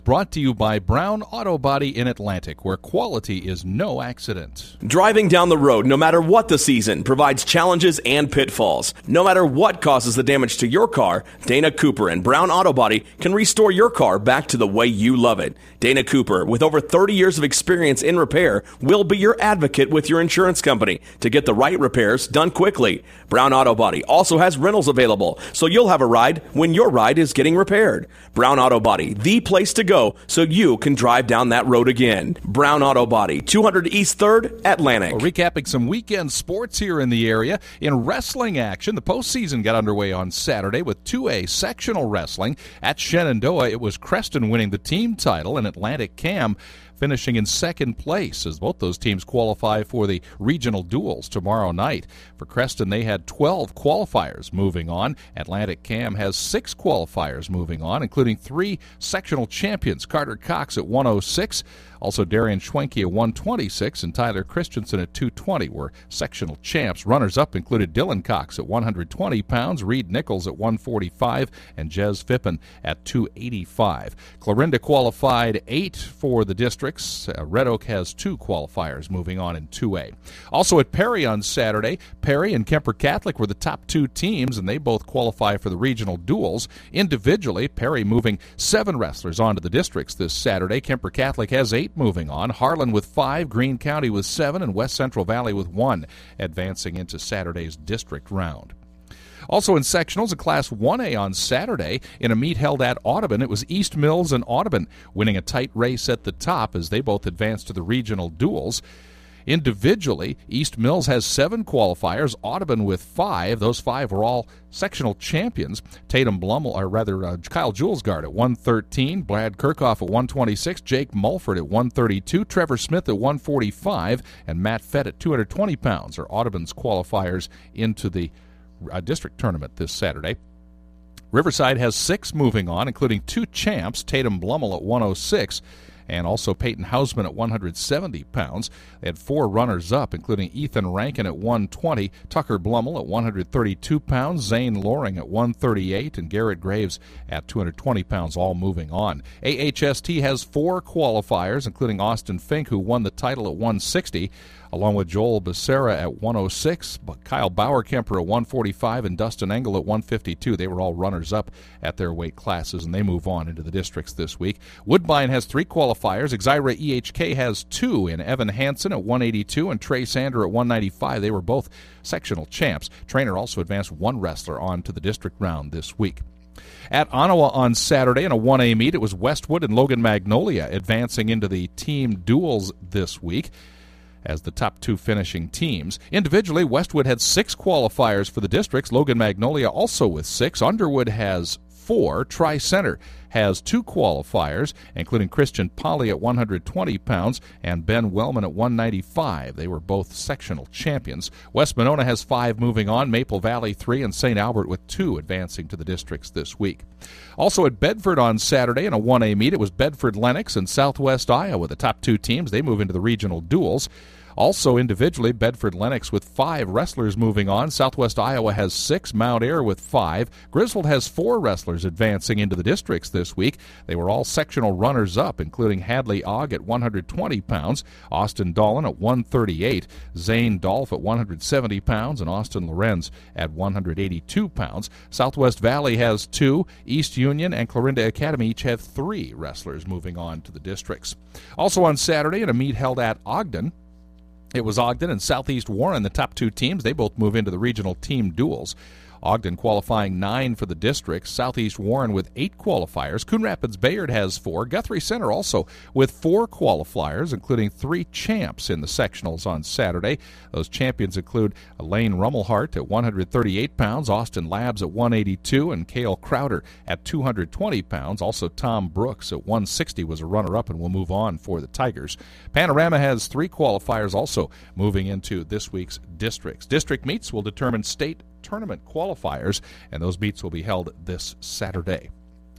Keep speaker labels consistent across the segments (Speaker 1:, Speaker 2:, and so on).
Speaker 1: Brought to you by Brown Auto Body in Atlantic, where quality is no accident.
Speaker 2: Driving down the road, no matter what the season, provides challenges and pitfalls. No matter what causes the damage to your car, Dana Cooper and Brown Auto Body can restore your car back to the way you love it. Dana Cooper, with over 30 years of experience in repair, will be your advocate with your insurance company to get the right repairs done quickly. Brown Auto Body also has rentals available, so you'll have a ride when your ride is getting repaired. Brown Auto Body, the place to go so you can drive down that road again. Brown Auto Body, 200 East 3rd, Atlantic.
Speaker 1: Well, recapping some weekend sports here in the area. In wrestling action, the postseason got underway on Saturday with 2A sectional wrestling. At Shenandoah, it was Creston winning the team title and Atlantic Cam finishing in second place as both those teams qualify for the regional duels tomorrow night. For Creston, they had 12 qualifiers moving on. Atlantic Cam has 6 qualifiers moving on, including 3 sectional champions, Carter Cox at 106, also Darian Schwenke at 126, and Tyler Christensen at 220 were sectional champs. Runners-up included Dylan Cox at 120 pounds, Reed Nichols at 145, and Jez Fippen at 285. Clarinda qualified 8 for the districts. Red Oak has 2 qualifiers moving on in 2A. Also at Perry on Saturday, Perry and Kemper Catholic were the top 2 teams, and they both qualify for the regional duels. Individually, Perry moving 7 wrestlers on to the districts this Saturday. Kemper Catholic has 8 moving on. Harlan with 5, Greene County with 7, and West Central Valley with 1 advancing into Saturday's district round. Also in sectionals, a Class 1A on Saturday in a meet held at Audubon. It was East Mills and Audubon winning a tight race at the top as they both advanced to the regional duels. Individually, East Mills has 7 qualifiers, Audubon with 5. Those 5 were all sectional champions. Tatum Blummel, or rather Kyle Julesgaard at 113, Brad Kirchhoff at 126, Jake Mulford at 132, Trevor Smith at 145, and Matt Fett at 220 pounds are Audubon's qualifiers into the district tournament this Saturday. Riverside has 6 moving on, including 2 champs, Tatum Blummel at 106, and also Peyton Hausman at 170 pounds. They had 4 runners-up, including Ethan Rankin at 120, Tucker Blummel at 132 pounds, Zane Loring at 138, and Garrett Graves at 220 pounds, all moving on. AHST has 4 qualifiers, including Austin Fink, who won the title at 160, along with Joel Becerra at 106, Kyle Bauer-Kemper at 145, and Dustin Engel at 152. They were all runners-up at their weight classes, and they move on into the districts this week. Woodbine has 3 qualifiers. Exira EHK has 2 in Evan Hansen at 182 and Trey Sander at 195. They were both sectional champs. Trainer also advanced 1 wrestler on to the district round this week. At Ottawa on Saturday in a 1A meet, it was Westwood and Logan Magnolia advancing into the team duels this week as the top 2 finishing teams. Individually, Westwood had 6 qualifiers for the districts. Logan Magnolia also with 6. Underwood has 4. Tri-Center has 2 qualifiers, including Christian Polly at 120 pounds and Ben Wellman at 195. They were both sectional champions. West Monona has 5 moving on, Maple Valley 3, and St. Albert with 2 advancing to the districts this week. Also at Bedford on Saturday in a 1A meet, it was Bedford Lennox and Southwest Iowa, the top 2 teams. They move into the regional duels. Also individually, Bedford Lennox with 5 wrestlers moving on. Southwest Iowa has 6, Mount Ayr with 5. Griswold has 4 wrestlers advancing into the districts this week. They were all sectional runners-up, including Hadley Ogg at 120 pounds, Austin Dolan at 138, Zane Dolph at 170 pounds, and Austin Lorenz at 182 pounds. Southwest Valley has 2. East Union and Clarinda Academy each have 3 wrestlers moving on to the districts. Also on Saturday in a meet held at Ogden, it was Ogden and Southeast Warren, the top 2 teams. They both move into the regional team duels. Ogden qualifying 9 for the district, Southeast Warren with 8 qualifiers. Coon Rapids Bayard has 4. Guthrie Center also with 4 qualifiers, including 3 champs in the sectionals on Saturday. Those champions include Elaine Rummelhart at 138 pounds, Austin Labs at 182, and Cale Crowder at 220 pounds. Also Tom Brooks at 160 was a runner-up and will move on for the Tigers. Panorama has 3 qualifiers also moving into this week's districts. District meets will determine state tournament qualifiers, and those meets will be held this Saturday.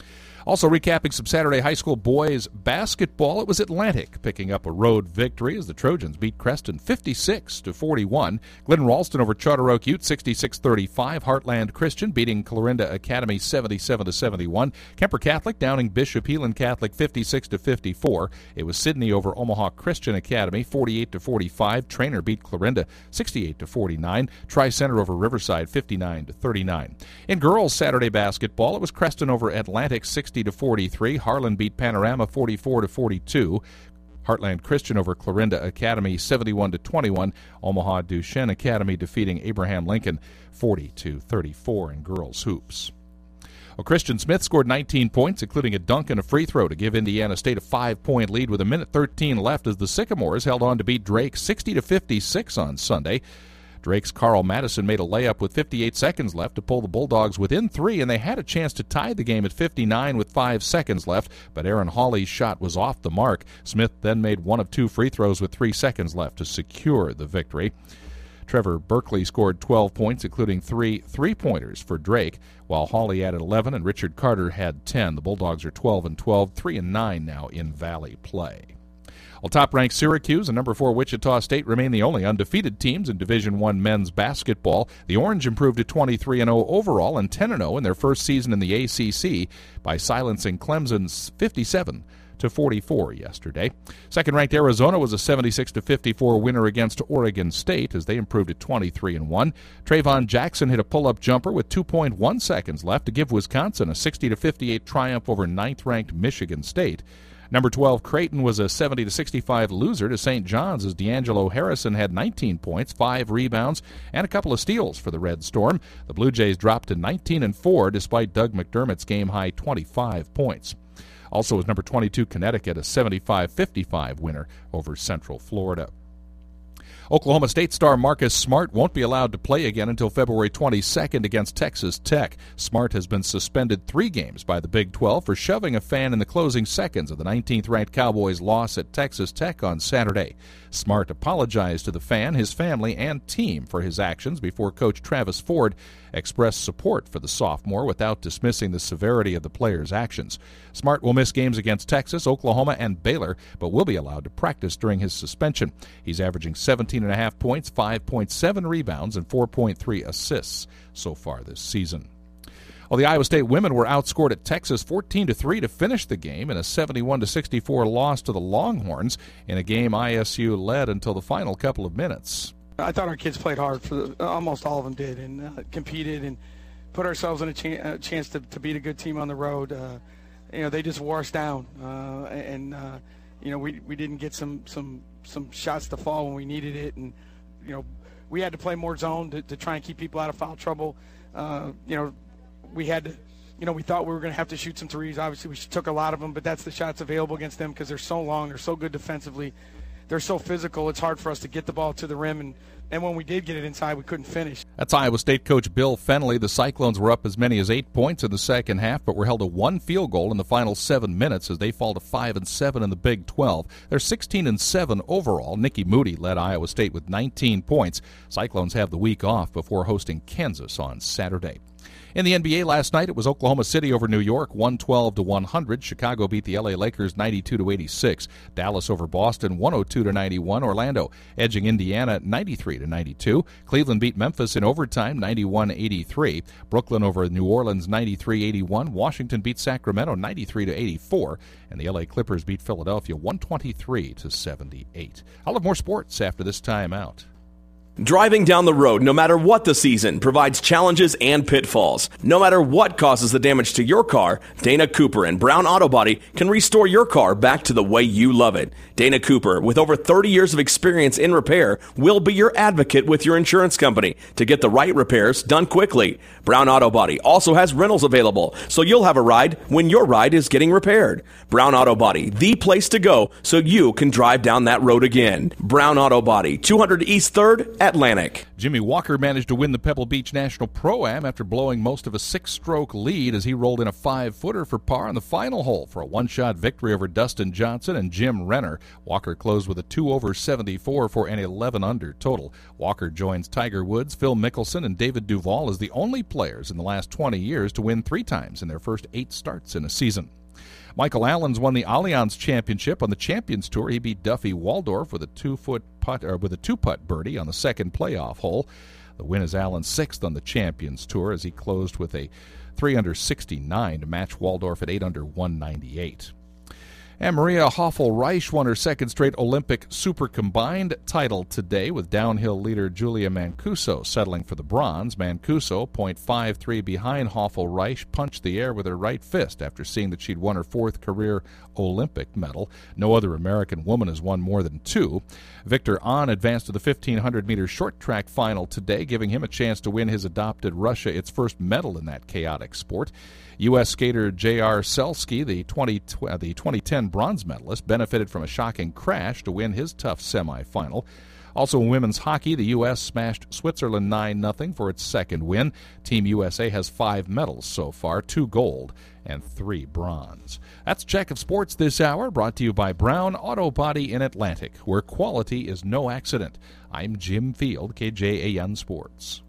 Speaker 1: Also recapping some Saturday high school boys basketball, it was Atlantic picking up a road victory as the Trojans beat Creston 56-41. Glidden Ralston over Charter Oak Ute 66-35. Heartland Christian beating Clarinda Academy 77-71. Kemper Catholic downing Bishop Heelan Catholic 56-54. It was Sydney over Omaha Christian Academy 48-45. Trainer beat Clarinda 68-49. Tri-Center over Riverside 59-39. In girls Saturday basketball, it was Creston over Atlantic 60-43. Harlan beat Panorama 44-42. Heartland Christian over Clarinda Academy 71-21. Omaha Duchesne Academy defeating Abraham Lincoln 40-34 in girls hoops. Well, Christian Smith scored 19 points, including a dunk and a free throw to give Indiana State a 5-point lead with 1:13 left as the Sycamores held on to beat Drake 60-56 on Sunday. Drake's Carl Madison made a layup with 58 seconds left to pull the Bulldogs within 3, and they had a chance to tie the game at 59 with 5 seconds left, but Aaron Hawley's shot was off the mark. Smith then made one of 2 free throws with 3 seconds left to secure the victory. Trevor Berkeley scored 12 points, including 3 three-pointers for Drake, while Hawley added 11 and Richard Carter had 10. The Bulldogs are 12-12, 3-9 now in Valley play. Well, top-ranked Syracuse and number 4 Wichita State remain the only undefeated teams in Division I men's basketball. The Orange improved to 23-0 overall and 10-0 in their first season in the ACC by silencing Clemson's 57-44 yesterday. Second-ranked Arizona was a 76-54 winner against Oregon State as they improved to 23-1. Trayvon Jackson hit a pull-up jumper with 2.1 seconds left to give Wisconsin a 60-58 triumph over 9th-ranked Michigan State. Number 12, Creighton was a 70-65 loser to St. John's as D'Angelo Harrison had 19 points, 5 rebounds, and a couple of steals for the Red Storm. The Blue Jays dropped to 19-4 despite Doug McDermott's game-high 25 points. Also was number 22, Connecticut, a 75-55 winner over Central Florida. Oklahoma State star Marcus Smart won't be allowed to play again until February 22nd against Texas Tech. Smart has been suspended 3 games by the Big 12 for shoving a fan in the closing seconds of the 19th-ranked Cowboys' loss at Texas Tech on Saturday. Smart apologized to the fan, his family, and team for his actions before Coach Travis Ford expressed support for the sophomore without dismissing the severity of the player's actions. Smart will miss games against Texas, Oklahoma, and Baylor, but will be allowed to practice during his suspension. He's averaging 17.5 points, 5.7 rebounds, and 4.3 assists so far this season. Well, the Iowa State women were outscored at Texas 14-3 to finish the game in a 71-64 loss to the Longhorns in a game ISU led until the final couple of minutes.
Speaker 3: I thought our kids played hard. Almost all of them did, and competed and put ourselves in a chance to beat a good team on the road. They just wore us down, we didn't get some shots to fall when we needed it, and we had to play more zone to try and keep people out of foul trouble. We had to, we thought we were going to have to shoot some threes. Obviously, we took a lot of them, but that's the shots available against them because they're so long, they're so good defensively, they're so physical. It's hard for us to get the ball to the rim, and when we did get it inside, we couldn't finish.
Speaker 1: That's Iowa State coach Bill Fennelly. The Cyclones were up as many as 8 points in the second half, but were held to 1 field goal in the final 7 minutes as they fall to 5-7 in the Big 12. They're 16-7 overall. Nikki Moody led Iowa State with 19 points. Cyclones have the week off before hosting Kansas on Saturday. In the NBA last night, it was Oklahoma City over New York, 112-100. Chicago beat the LA Lakers 92-86. Dallas over Boston, 102-91. Orlando edging Indiana 93-92. Cleveland beat Memphis in overtime, 91-83. Brooklyn over New Orleans, 93-81. Washington beat Sacramento 93-84. And the LA Clippers beat Philadelphia 123-78. I'll have more sports after this timeout.
Speaker 2: Driving down the road, no matter what the season, provides challenges and pitfalls. No matter what causes the damage to your car, Dana Cooper and Brown Auto Body can restore your car back to the way you love it. Dana Cooper, with over 30 years of experience in repair, will be your advocate with your insurance company to get the right repairs done quickly. Brown Auto Body also has rentals available, so you'll have a ride when your ride is getting repaired. Brown Auto Body, the place to go so you can drive down that road again. Brown Auto Body, 200 East 3rd Atlantic.
Speaker 1: Jimmy Walker managed to win the Pebble Beach National Pro-Am after blowing most of a 6-stroke lead as he rolled in a 5-footer for par on the final hole for a one-shot victory over Dustin Johnson and Jim Renner. Walker closed with a 2-over-74 for an 11-under total. Walker joins Tiger Woods, Phil Mickelson, and David Duval as the only players in the last 20 years to win 3 times in their first 8 starts in a season. Michael Allens won the Allianz Championship on the Champions Tour. He beat Duffy Waldorf with a 2-putt birdie on the second playoff hole. The win is Allen's 6th on the Champions Tour as he closed with a 3-under-69 to match Waldorf at 8-under-198. And Maria Hoffel-Reich won her second straight Olympic Super Combined title today, with downhill leader Julia Mancuso settling for the bronze. Mancuso, .53 behind Hoffel-Reich, punched the air with her right fist after seeing that she'd won her 4th career Olympic medal. No other American woman has won more than 2. Victor Ahn advanced to the 1,500-meter short track final today, giving him a chance to win his adopted Russia its first medal in that chaotic sport. U.S. skater J.R. Selsky, the 2010 bronze medalist, benefited from a shocking crash to win his tough semifinal. Also in women's hockey, the U.S. smashed Switzerland 9-0 for its second win. Team USA has 5 medals so far, 2 gold and 3 bronze. That's Check of Sports this hour, brought to you by Brown Auto Body in Atlantic, where quality is no accident. I'm Jim Field, KJAN Sports.